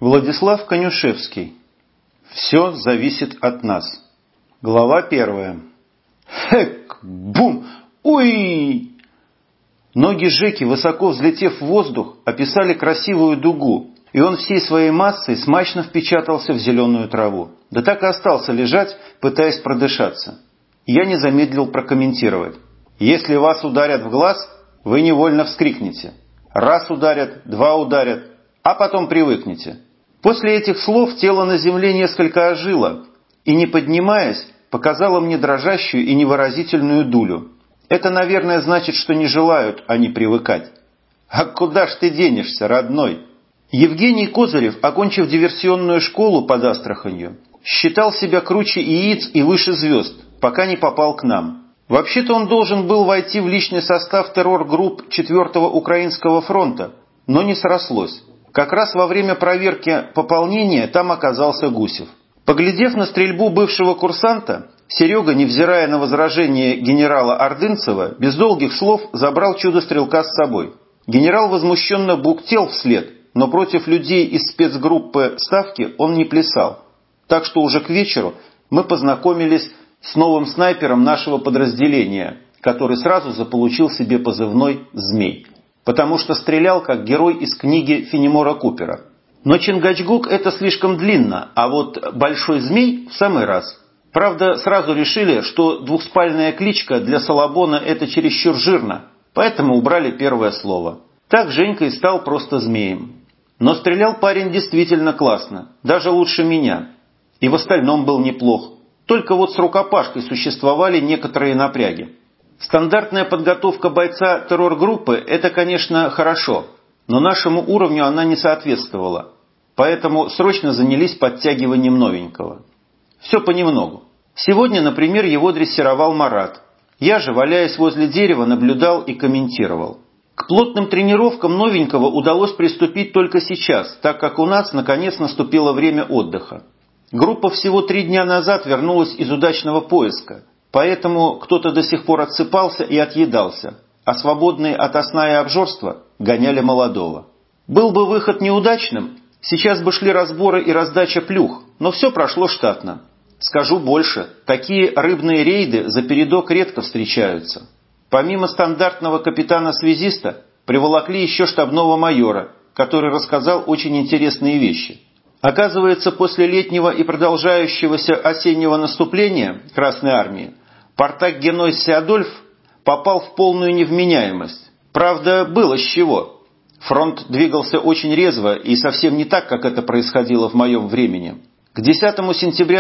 Владислав Конюшевский. Все зависит от нас. Глава 1. Хэк! Бум! Уй! Ноги Жеки, высоко взлетев в воздух, описали красивую дугу, и он всей своей массой смачно впечатался в зеленую траву. Да так и остался лежать, пытаясь продышаться. Я не замедлил прокомментировать. Если вас ударят в глаз, вы невольно вскрикнете. Раз ударят, два ударят, а потом привыкнете. После этих слов тело на земле несколько ожило и, не поднимаясь, показало мне дрожащую и невыразительную дулю. Это, наверное, значит, что не желают они привыкать. А куда ж ты денешься, родной? Евгений Козырев, окончив диверсионную школу под Астраханью, считал себя круче яиц и выше звезд, пока не попал к нам. Вообще-то он должен был войти в личный состав террор-групп 4-го Украинского фронта, но не срослось. Как раз во время проверки пополнения там оказался Гусев. Поглядев на стрельбу бывшего курсанта, Серега, невзирая на возражение генерала Ордынцева, без долгих слов забрал чудо-стрелка с собой. Генерал возмущенно бухтел вслед, но против людей из спецгруппы Ставки он не плясал. Так что уже к вечеру мы познакомились с новым снайпером нашего подразделения, который сразу заполучил себе позывной «Змей», потому что стрелял как герой из книги Фенемора Купера. Но Чингачгук – это слишком длинно, а вот «Большой змей» в самый раз. Правда, сразу решили, что двухспальная кличка для Салабона – это чересчур жирно, поэтому убрали первое слово. Так Женька и стал просто змеем. Но стрелял парень действительно классно, даже лучше меня. И в остальном был неплох. Только вот с рукопашкой существовали некоторые напряги. Стандартная подготовка бойца террор-группы – это, конечно, хорошо, но нашему уровню она не соответствовала. Поэтому срочно занялись подтягиванием новенького. Все понемногу. Сегодня, например, его дрессировал Марат. Я же, валяясь возле дерева, наблюдал и комментировал. К плотным тренировкам новенького удалось приступить только сейчас, так как у нас, наконец, наступило время отдыха. Группа всего 3 дня назад вернулась из удачного поиска, поэтому кто-то до сих пор отсыпался и отъедался, а свободные ото сна и обжорства гоняли молодого. Был бы выход неудачным, сейчас бы шли разборы и раздача плюх, но все прошло штатно. Скажу больше, такие рыбные рейды за передок редко встречаются. Помимо стандартного капитана-связиста, приволокли еще штабного майора, который рассказал очень интересные вещи. Оказывается, после летнего и продолжающегося осеннего наступления Красной Армии Партак Генойс Сеадольф попал в полную невменяемость. Правда, было с чего. Фронт двигался очень резво и совсем не так, как это происходило в моем времени. К 10 сентября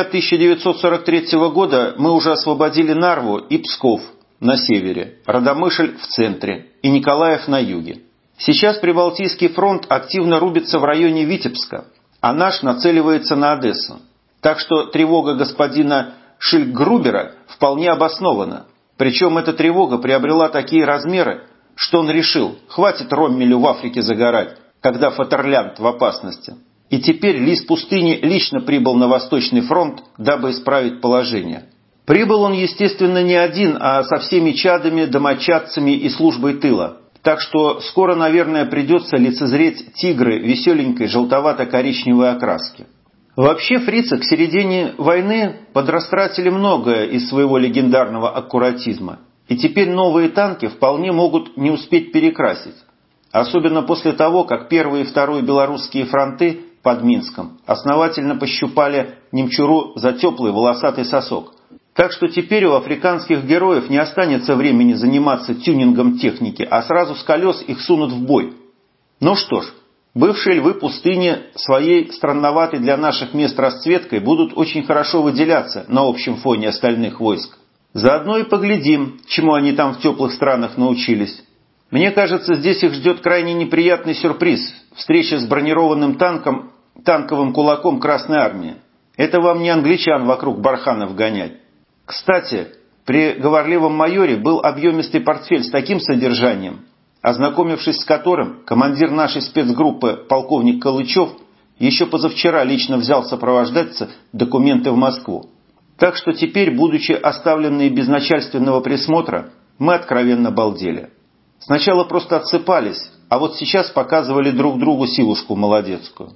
1943 года мы уже освободили Нарву и Псков на севере, Радомышль в центре и Николаев на юге. Сейчас Прибалтийский фронт активно рубится в районе Витебска, а наш нацеливается на Одессу. Так что тревога господина Шильггрубера вполне обоснована. Причем эта тревога приобрела такие размеры, что он решил, хватит Роммелю в Африке загорать, когда Фатерлянд в опасности. И теперь лис пустыни лично прибыл на Восточный фронт, дабы исправить положение. Прибыл он, естественно, не один, а со всеми чадами, домочадцами и службой тыла. Так что скоро, наверное, придется лицезреть тигры веселенькой желтовато-коричневой окраски. Вообще фрицы к середине войны подрастратили многое из своего легендарного аккуратизма. И теперь новые танки вполне могут не успеть перекрасить. Особенно после того, как первые и второй белорусские фронты под Минском основательно пощупали немчуру за теплый волосатый сосок. Так что теперь у африканских героев не останется времени заниматься тюнингом техники, а сразу с колес их сунут в бой. Ну что ж, бывшие львы пустыни своей странноватой для наших мест расцветкой будут очень хорошо выделяться на общем фоне остальных войск. Заодно и поглядим, чему они там в теплых странах научились. Мне кажется, здесь их ждет крайне неприятный сюрприз – встреча с бронированным танковым кулаком Красной Армии. Это вам не англичан вокруг барханов гонять. Кстати, при говорливом майоре был объемистый портфель с таким содержанием, ознакомившись с которым, командир нашей спецгруппы полковник Калычев еще позавчера лично взял сопровождаться документы в Москву. Так что теперь, будучи оставленные без начальственного присмотра, мы откровенно балдели. Сначала просто отсыпались, а вот сейчас показывали друг другу силушку молодецкую.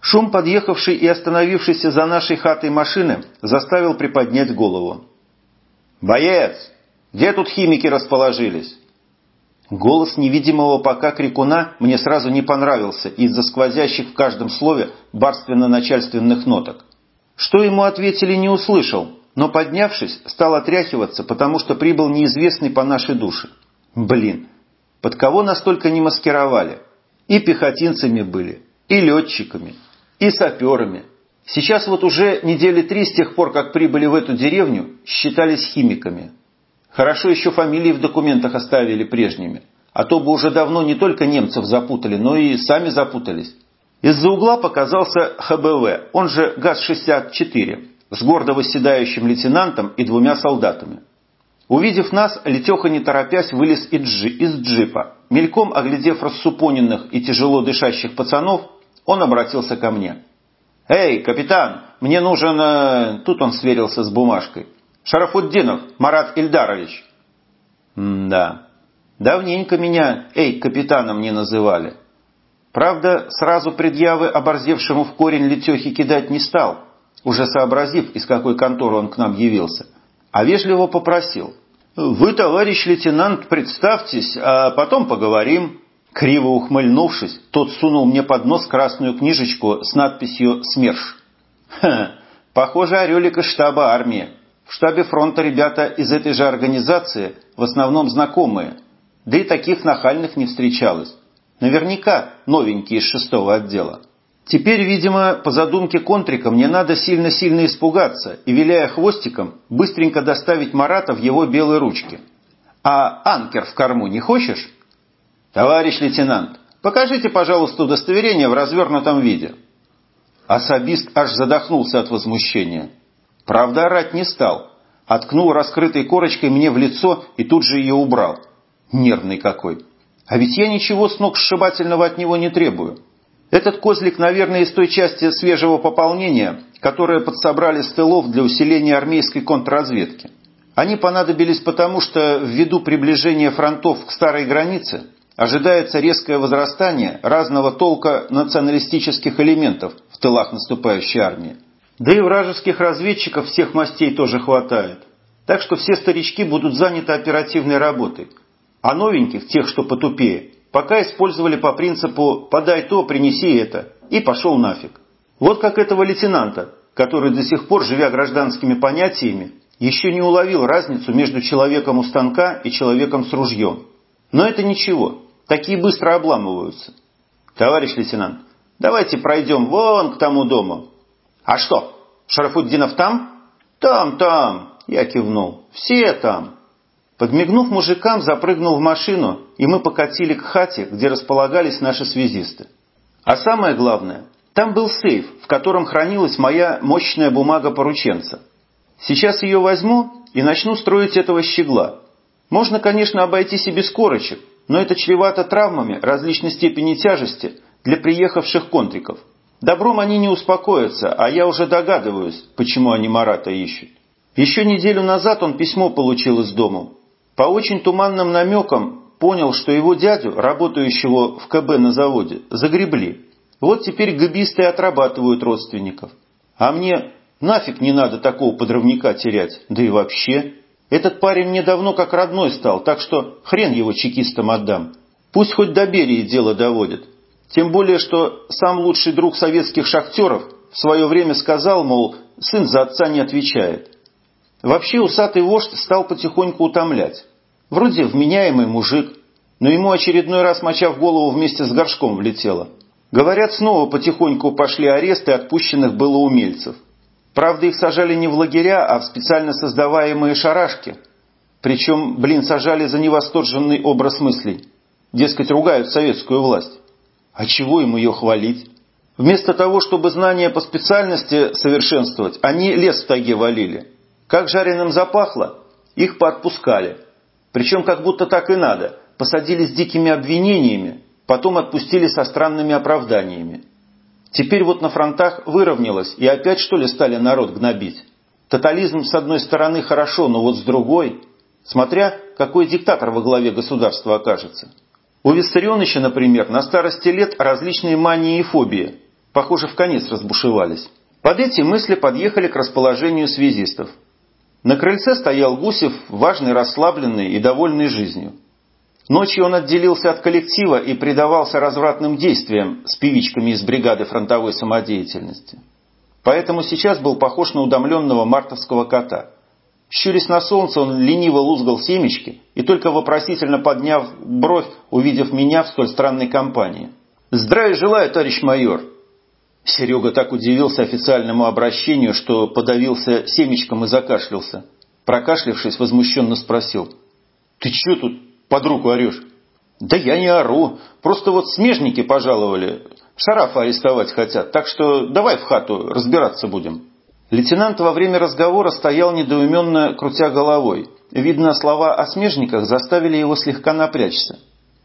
Шум подъехавшей и остановившейся за нашей хатой машины заставил приподнять голову. «Боец! Где тут химики расположились?» Голос невидимого пока крикуна мне сразу не понравился из-за сквозящих в каждом слове барственно-начальственных ноток. Что ему ответили, не услышал, но, поднявшись, стал отряхиваться, потому что прибыл неизвестный по нашей душе. Блин, под кого настолько не маскировали? И пехотинцами были, и летчиками, и саперами. Сейчас вот уже недели 3 с тех пор, как прибыли в эту деревню, считались химиками. Хорошо еще фамилии в документах оставили прежними, а то бы уже давно не только немцев запутали, но и сами запутались. Из-за угла показался ХБВ, он же ГАЗ-64, с гордо восседающим лейтенантом и 2 солдатами. Увидев нас, Летеха не торопясь вылез из джипа. Мельком оглядев рассупоненных и тяжело дышащих пацанов, он обратился ко мне. «Эй, капитан, мне нужен...» Тут он сверился с бумажкой. «Шарафутдинов Марат Ильдарович». Да, давненько меня капитаном не называли. Правда, сразу предъявы оборзевшему в корень Летехе кидать не стал, уже сообразив, из какой конторы он к нам явился, а вежливо попросил. «Вы, товарищ лейтенант, представьтесь, а потом поговорим». Криво ухмыльнувшись, тот сунул мне под нос красную книжечку с надписью «СМЕРШ». Похоже, орелик из штаба армии. В штабе фронта ребята из этой же организации в основном знакомые, да и таких нахальных не встречалось. Наверняка новенькие из 6-го отдела. Теперь, видимо, по задумке Контрика мне надо сильно-сильно испугаться и, виляя хвостиком, быстренько доставить Марата в его белой ручке. «А анкер в корму не хочешь?» «Товарищ лейтенант, покажите, пожалуйста, удостоверение в развернутом виде». Особист аж задохнулся от возмущения. Правда, орать не стал. Откнул раскрытой корочкой мне в лицо и тут же ее убрал. Нервный какой. А ведь я ничего сногсшибательного от него не требую. Этот козлик, наверное, из той части свежего пополнения, которое подсобрали с тылов для усиления армейской контрразведки. Они понадобились потому, что ввиду приближения фронтов к старой границе ожидается резкое возрастание разного толка националистических элементов в тылах наступающей армии. Да и вражеских разведчиков всех мастей тоже хватает. Так что все старички будут заняты оперативной работой. А новеньких, тех, что потупее, пока использовали по принципу «подай то, принеси это» и пошел нафиг. Вот как этого лейтенанта, который до сих пор, живя гражданскими понятиями, еще не уловил разницу между человеком у станка и человеком с ружьем. Но это ничего, такие быстро обламываются. «Товарищ лейтенант, давайте пройдем вон к тому дому». «А что, Шарафутдинов там?» «Там», я кивнул, «все там». Подмигнув мужикам, запрыгнул в машину, и мы покатили к хате, где располагались наши связисты. А самое главное, там был сейф, в котором хранилась моя мощная бумага порученца. Сейчас ее возьму и начну строить этого щегла. Можно, конечно, обойтись и без корочек, но это чревато травмами различной степени тяжести для приехавших контриков. Добром они не успокоятся, а я уже догадываюсь, почему они Марата ищут. Еще неделю назад он письмо получил из дому. По очень туманным намекам понял, что его дядю, работающего в КБ на заводе, загребли. Вот теперь гэбисты отрабатывают родственников. А мне нафиг не надо такого подрывника терять, да и вообще. Этот парень мне давно как родной стал, так что хрен его чекистам отдам. Пусть хоть до Берии дело доводит. Тем более, что сам лучший друг советских шахтеров в свое время сказал, мол, сын за отца не отвечает. Вообще усатый вождь стал потихоньку утомлять. Вроде вменяемый мужик, но ему очередной раз моча в голову вместе с горшком влетела. Говорят, снова потихоньку пошли аресты отпущенных было умельцев. Правда, их сажали не в лагеря, а в специально создаваемые шарашки. Причем, сажали за невосторженный образ мыслей. Дескать, ругают советскую власть. А чего им ее хвалить? Вместо того, чтобы знания по специальности совершенствовать, они лес в тайге валили. Как жареным запахло, их поотпускали. Причем как будто так и надо. Посадили с дикими обвинениями, потом отпустили со странными оправданиями. Теперь вот на фронтах выровнялось, и опять, что ли, стали народ гнобить. Тотализм с одной стороны хорошо, но вот с другой, смотря какой диктатор во главе государства окажется. У Виссарионовича, например, на старости лет различные мании и фобии. Похоже, вконец разбушевались. Под эти мысли подъехали к расположению связистов. На крыльце стоял Гусев, важный, расслабленный и довольный жизнью. Ночью он отделился от коллектива и предавался развратным действиям с певичками из бригады фронтовой самодеятельности. Поэтому сейчас был похож на утомленного мартовского кота. Щурясь на солнце, он лениво лузгал семечки и только вопросительно подняв бровь, увидев меня в столь странной компании. «Здравия желаю, товарищ майор!» Серега так удивился официальному обращению, что подавился семечком и закашлялся. Прокашлявшись, возмущенно спросил: «Ты че тут под руку орешь?» «Да я не ору, просто вот смежники пожаловали, Шарафа арестовать хотят, так что давай в хату разбираться будем». Лейтенант во время разговора стоял недоуменно, крутя головой. Видно, слова о смежниках заставили его слегка напрячься.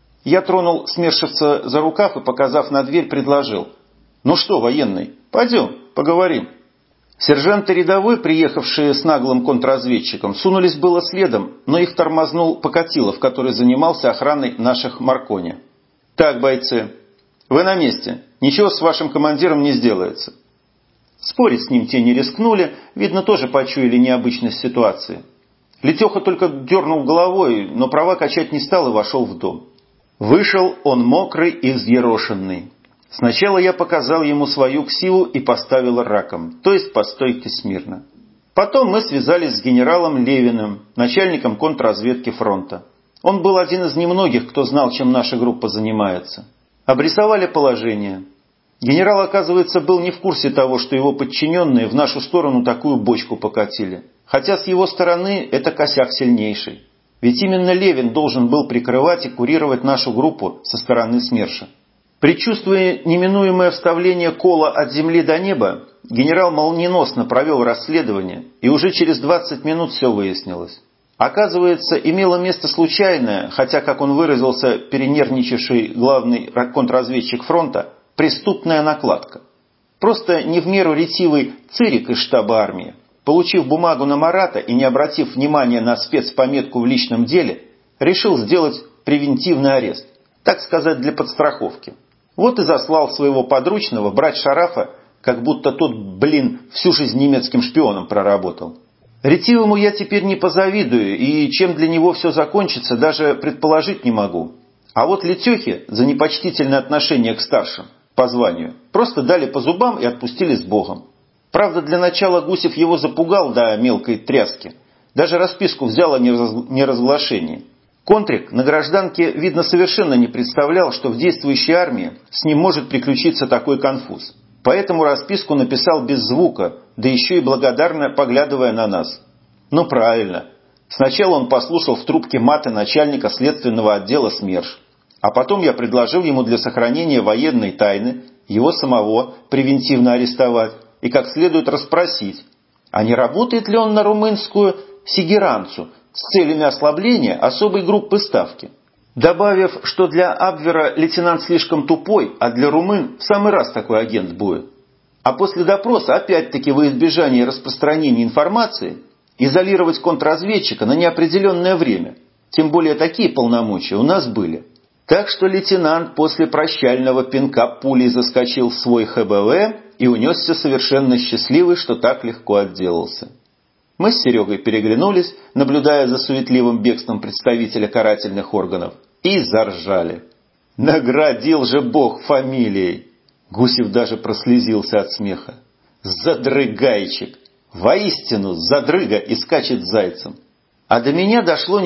Я тронул смершивца за рукав и, показав на дверь, предложил: «Ну что, военный, пойдем, поговорим». Сержант и рядовой, приехавшие с наглым контрразведчиком, сунулись было следом, но их тормознул Покатилов, который занимался охраной наших Маркони. «Так, бойцы, вы на месте, ничего с вашим командиром не сделается». Спорить с ним те не рискнули, видно, тоже почуяли необычность ситуации. Летеха только дернул головой, но права качать не стал и вошел в дом. Вышел он мокрый и взъерошенный. Сначала я показал ему свою ксиву и поставил раком, то есть по стойке смирно. Потом мы связались с генералом Левиным, начальником контрразведки фронта. Он был один из немногих, кто знал, чем наша группа занимается. Обрисовали положение. Генерал, оказывается, был не в курсе того, что его подчиненные в нашу сторону такую бочку покатили. Хотя с его стороны это косяк сильнейший. Ведь именно Левин должен был прикрывать и курировать нашу группу со стороны СМЕРШа. Предчувствуя неминуемое вставление кола от земли до неба, генерал молниеносно провел расследование, и уже через 20 минут все выяснилось. Оказывается, имело место случайное, хотя, как он выразился, перенервничавший главный контрразведчик фронта, преступная накладка. Просто не в меру ретивый цирик из штаба армии, получив бумагу на Марата и не обратив внимания на спецпометку в личном деле, решил сделать превентивный арест, так сказать, для подстраховки. Вот и заслал своего подручного брать Шарафа, как будто тот, всю жизнь немецким шпионом проработал. Ретивому я теперь не позавидую, и чем для него все закончится, даже предположить не могу. А вот Летехе за непочтительное отношение к старшим по званию просто дали по зубам и отпустили с Богом. Правда, для начала Гусев его запугал до мелкой тряски. Даже расписку взял о неразглашении. Контрик на гражданке, видно, совершенно не представлял, что в действующей армии с ним может приключиться такой конфуз. Поэтому расписку написал без звука, да еще и благодарно поглядывая на нас. Ну правильно. Сначала он послушал в трубке маты начальника следственного отдела СМЕРШ. А потом я предложил ему для сохранения военной тайны его самого превентивно арестовать и как следует расспросить, а не работает ли он на румынскую сигеранцу с целями ослабления особой группы ставки. Добавив, что для Абвера лейтенант слишком тупой, а для румын в самый раз такой агент будет. А после допроса, опять-таки во избежание распространения информации, изолировать контрразведчика на неопределенное время. Тем более такие полномочия у нас были. Так что лейтенант после прощального пинка пулей заскочил в свой ХБВ и унесся совершенно счастливый, что так легко отделался. Мы с Серегой переглянулись, наблюдая за суетливым бегством представителя карательных органов, и заржали. Наградил же Бог фамилией! Гусев даже прослезился от смеха. Задрыгайчик! Воистину, задрыга и скачет зайцем. А до меня дошло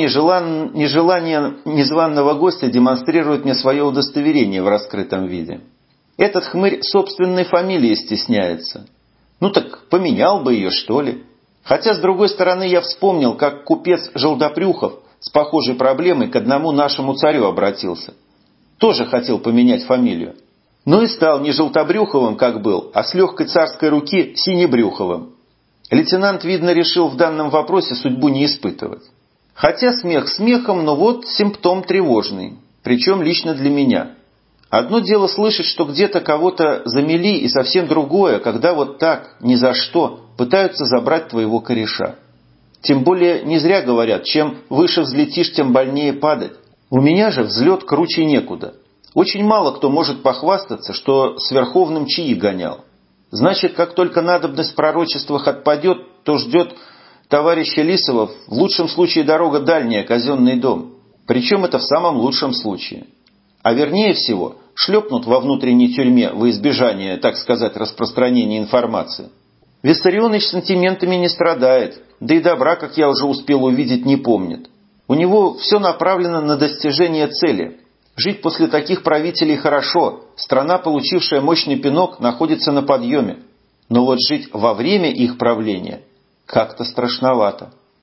нежелание незваного гостя демонстрировать мне свое удостоверение в раскрытом виде. Этот хмырь собственной фамилии стесняется. Ну так поменял бы ее, что ли? Хотя, с другой стороны, я вспомнил, как купец Желтопрюхов с похожей проблемой к одному нашему царю обратился. Тоже хотел поменять фамилию. Но и стал не Желтобрюховым, как был, а с легкой царской руки Синебрюховым. Лейтенант, видно, решил в данном вопросе судьбу не испытывать. Хотя смех смехом, но вот симптом тревожный, причем лично для меня. Одно дело слышать, что где-то кого-то замели, и совсем другое, когда вот так, ни за что, пытаются забрать твоего кореша. Тем более не зря говорят, чем выше взлетишь, тем больнее падать. У меня же взлет круче некуда. Очень мало кто может похвастаться, что с Верховным чаи гонял. Значит, как только надобность в пророчествах отпадет, то ждет товарища Лисова в лучшем случае дорога дальняя, казенный дом. Причем это в самом лучшем случае. А вернее всего, шлепнут во внутренней тюрьме во избежание, так сказать, распространения информации. Виссарионович сантиментами не страдает, да и добра, как я уже успел увидеть, не помнит. У него все направлено на достижение цели. Жить после таких правителей хорошо, страна, получившая мощный пинок, находится на подъеме. Но вот жить во время их правления как-то страшновато.